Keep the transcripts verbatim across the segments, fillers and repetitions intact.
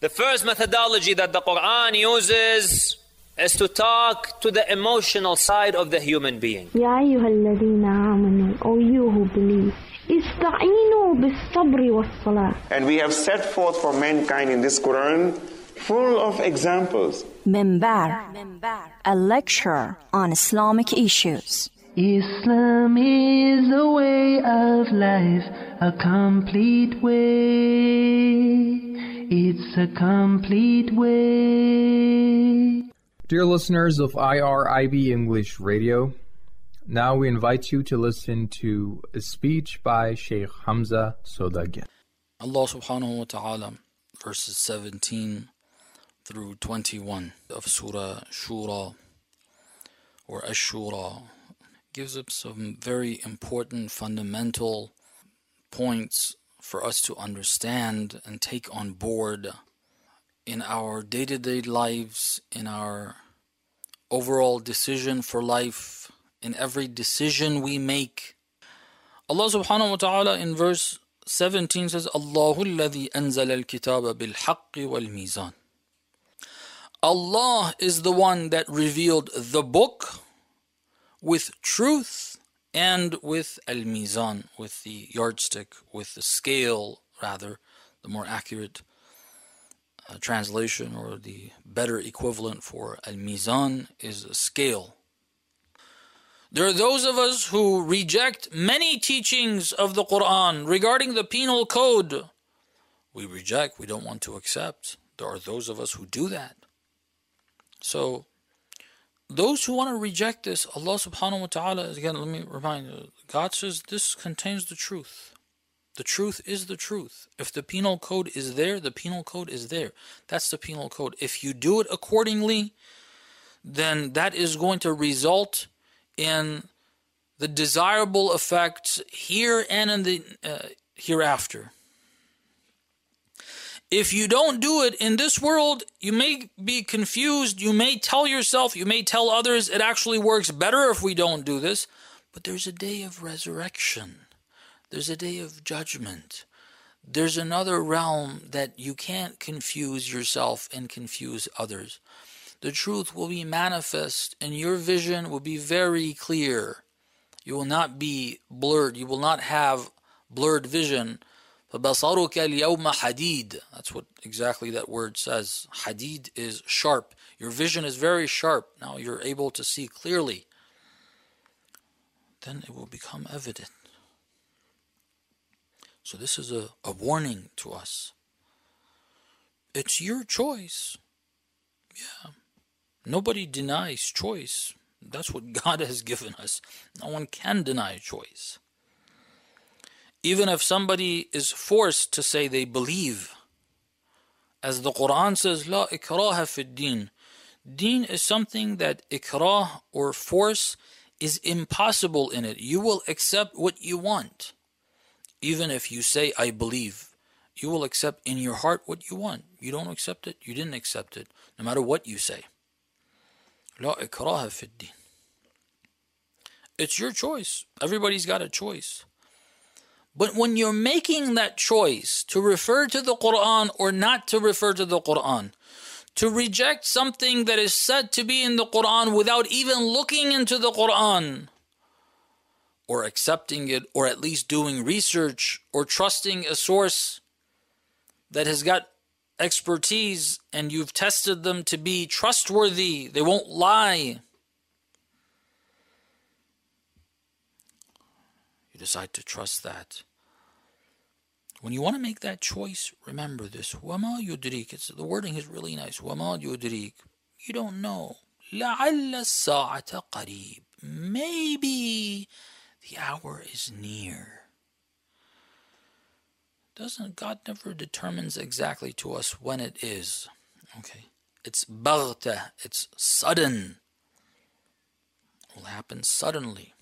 The first methodology that the Quran uses is to talk to the emotional side of the human being. يا أيها الذين آمنوا, O you who believe, استعينوا بالصبر والصلاة. And we have set forth for mankind in this Quran full of examples. Minbar, a lecture on Islamic issues. Islam is a way of life, a complete way. It's a complete way. Dear listeners of I R I B English Radio, now we invite you to listen to a speech by Sheikh Hamza Sodagyan. Allah subhanahu wa ta'ala, verses seventeen through twenty-one of Surah Shura or Ash-Shura, gives us some very important fundamental points for us to understand and take on board in our day-to-day lives, in our overall decision for life, in every decision we make. Allah subhanahu wa ta'ala in verse seventeen says, Allahu alladhi anzala al-kitaba bil-haqqi wal-mizan. Allah is the one that revealed the book with truth and with al-mizan, with the yardstick, with the scale, rather, the more accurate uh, translation or the better equivalent for al-mizan is a scale. There are those of us who reject many teachings of the Quran regarding the penal code. We reject, we don't want to accept. There are those of us who do that. So, those who want to reject this, Allah subhanahu wa ta'ala, again, let me remind you, God says this contains the truth. The truth is the truth. If the penal code is there, the penal code is there. That's the penal code. If you do it accordingly, then that is going to result in the desirable effects here and in the uh, hereafter. If you don't do it in this world, you may be confused. You may tell yourself, you may tell others, it actually works better if we don't do this. But there's a day of resurrection. There's a day of judgment. There's another realm that you can't confuse yourself and confuse others. The truth will be manifest and your vision will be very clear. You will not be blurred. You will not have blurred vision. فَبَصَرُكَ الْيَوْمَ حَدِيدٌ. That's what exactly that word says. Hadid is sharp. Your vision is very sharp. Now you're able to see clearly. Then it will become evident. So this is a, a warning to us. It's your choice. Yeah. Nobody denies choice. That's what God has given us. No one can deny choice. Even if somebody is forced to say they believe, as the Quran says, La ikraha fi din. Deen is something that ikrah or force is impossible in it. You will accept what you want. Even if you say, I believe, you will accept in your heart what you want. You don't accept it, you didn't accept it, no matter what you say. La ikraha fi din. It's your choice. Everybody's got a choice. But when you're making that choice to refer to the Quran or not to refer to the Quran, to reject something that is said to be in the Quran without even looking into the Quran, or accepting it, or at least doing research, or trusting a source that has got expertise and you've tested them to be trustworthy, they won't lie. You decide to trust that. When you want to make that choice, remember this. وَمَا يُدْرِيكَ. It's, the wording is really nice. وَمَا يُدْرِيكَ. You don't know. لَعَلَّ السَّاعَةَ قَرِيبٌ. Maybe the hour is near. Doesn't God never determines exactly to us when it is. Okay. It's baghta. It's sudden. It will happen suddenly.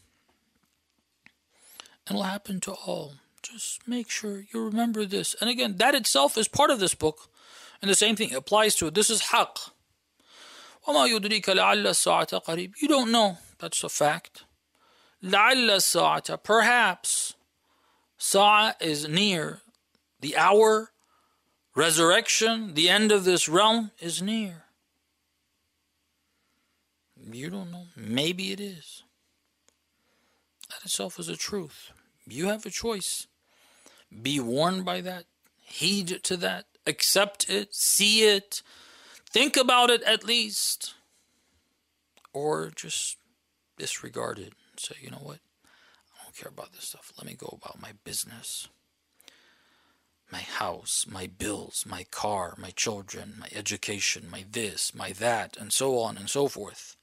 It will happen to all. Just make sure you remember this. And again, that itself is part of this book. And the same thing applies to it. This is haqq. وَمَا يُدْرِيكَ لَعَلَّ السَّاعَةَ قَرِيبٌ. You don't know. That's a fact. لَعَلَّ resurrection, the end of this realm is near. You don't know. Maybe it is. That itself is a truth. You have a choice. Be warned by that. Heed to that. Accept it. See it. Think about it at least. Or just disregard it and say, you know what? I don't care about this stuff. Let me go about my business. My house, my bills, my car, my children, my education, my this, my that, and so on and so forth.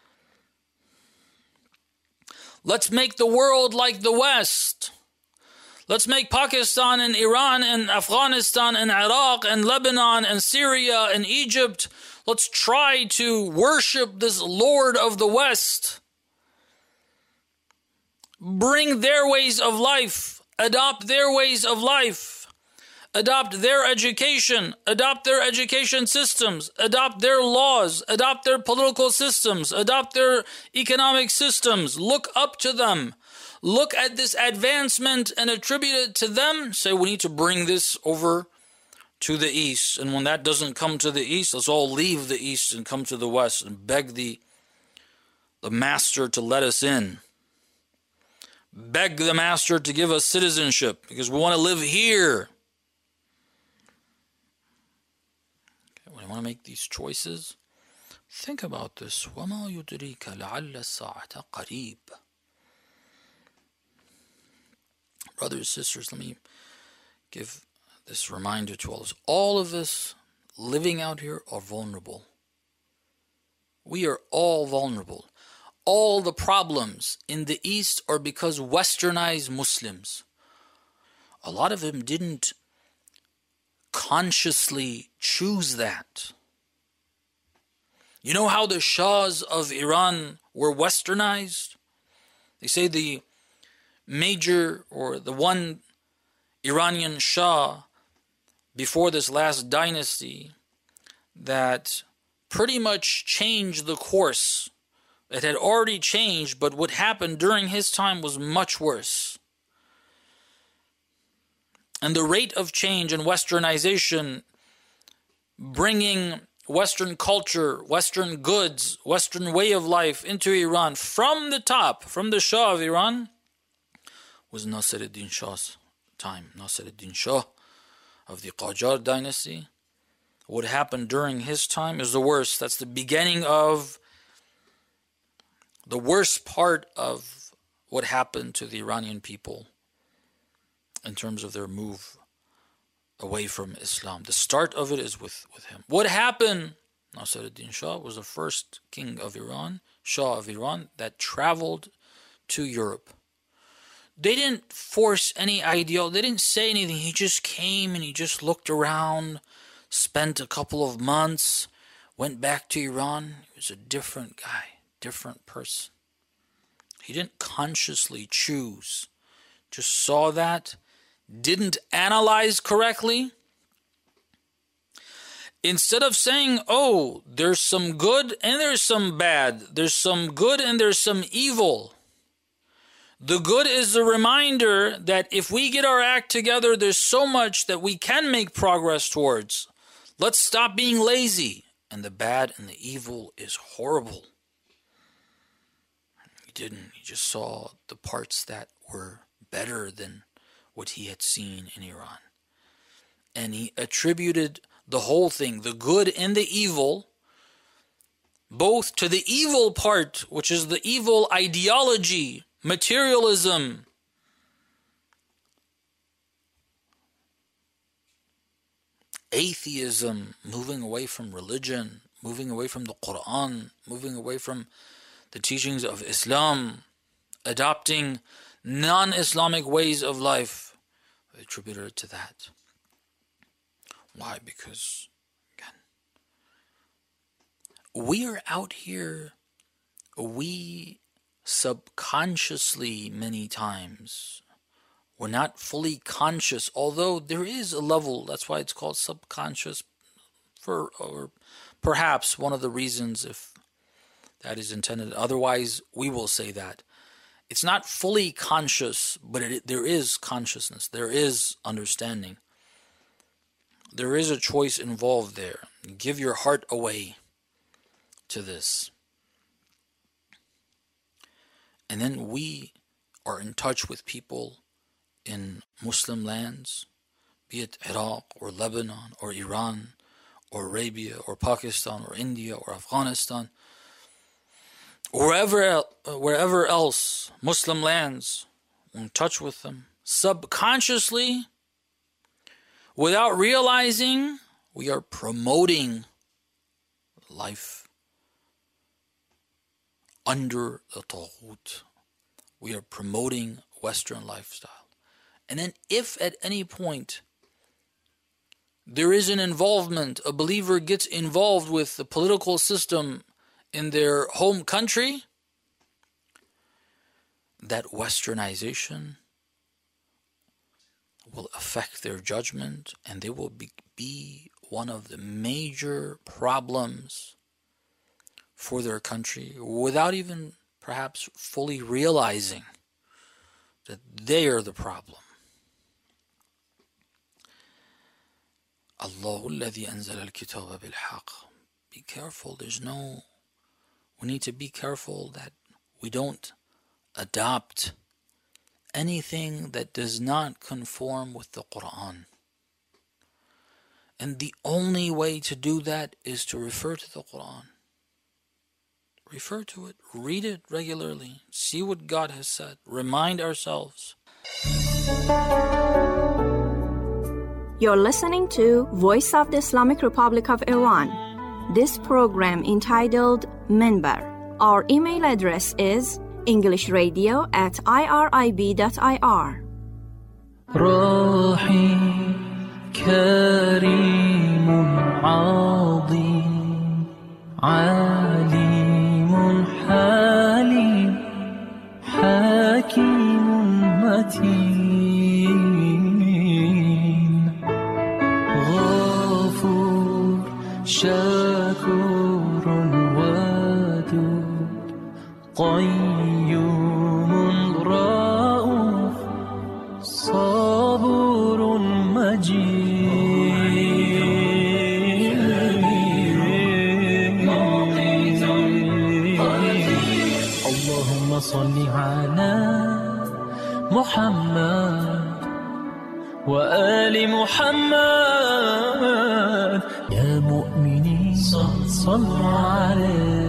Let's make the world like the West. Let's make Pakistan and Iran and Afghanistan and Iraq and Lebanon and Syria and Egypt. Let's try to worship this Lord of the West. Bring their ways of life. Adopt their ways of life. Adopt their education. Adopt their education systems. Adopt their laws. Adopt their political systems. Adopt their economic systems. Look up to them. Look at this advancement and attribute it to them. Say, we need to bring this over to the East. And when that doesn't come to the East, let's all leave the East and come to the West and beg the, the Master to let us in. Beg the Master to give us citizenship because we want to live here. Okay, when I want to make these choices, think about this. وَمَا يُدْرِيكَ لَعَلَّ السَّاعَةَ قَرِيبٌ. Brothers and sisters, let me give this reminder to all of us. All of us living out here are vulnerable. We are all vulnerable. All the problems in the East are because westernized Muslims. A lot of them didn't consciously choose that. You know how the Shahs of Iran were westernized? They say the major or the one Iranian Shah before this last dynasty that pretty much changed the course. It had already changed, but what happened during his time was much worse. And the rate of change and westernization, bringing Western culture, Western goods, Western way of life into Iran from the top, from the Shah of Iran, was Nasiruddin Shah's time. Nasiruddin Shah of the Qajar dynasty. What happened during his time is the worst. That's the beginning of the worst part of what happened to the Iranian people in terms of their move away from Islam. The start of it is with, with him. What happened? Nasiruddin Shah was the first king of Iran, Shah of Iran, that traveled to Europe. They didn't force any ideology. They didn't say anything. He just came and he just looked around, spent a couple of months, went back to Iran. He was a different guy, different person. He didn't consciously choose. Just saw that, didn't analyze correctly. Instead of saying, oh, there's some good and there's some bad. There's some good and there's some evil. The good is the reminder that if we get our act together, there's so much that we can make progress towards. Let's stop being lazy. And the bad and the evil is horrible. He didn't. He just saw the parts that were better than what he had seen in Iran. And he attributed the whole thing, the good and the evil, both to the evil part, which is the evil ideology, materialism, atheism, moving away from religion, moving away from the Quran, moving away from the teachings of Islam, adopting non-Islamic ways of life. They attributed it to that. Why? Because, again, we are out here, we subconsciously many times, we're not fully conscious, although there is a level, that's why it's called subconscious, for or perhaps one of the reasons if that is intended. Otherwise, we will say that. It's not fully conscious, but it, there is consciousness, there is understanding. there is a choice involved there. Give your heart away to this. And then we are in touch with people in Muslim lands, be it Iraq or Lebanon or Iran or Arabia or Pakistan or India or Afghanistan, or wherever, wherever else, Muslim lands, we're in touch with them. Subconsciously, without realizing, we are promoting life under the Taghut. We are promoting Western lifestyle. And then if at any point there is an involvement, a believer gets involved with the political system in their home country, that westernization will affect their judgment, and they will be, be one of the major problems for their country without even perhaps fully realizing that they are the problem. Allahu alladhi anzala al-kitaba bil-haq. Be careful, there's no... We need to be careful that we don't adopt anything that does not conform with the Quran. And the only way to do that is to refer to the Quran. Refer to it, read it regularly, see what God has said, remind ourselves. You're listening to Voice of the Islamic Republic of Iran. This program entitled Minbar. Our email address is englishradio at irib dot i r. روحي كريم عظيم عليم حليم حكيم متين غفور شكور ودود قيوم رؤوف صبور مجيد اللهم صل على محمد وآل محمد يا مؤمنين صلوا عليه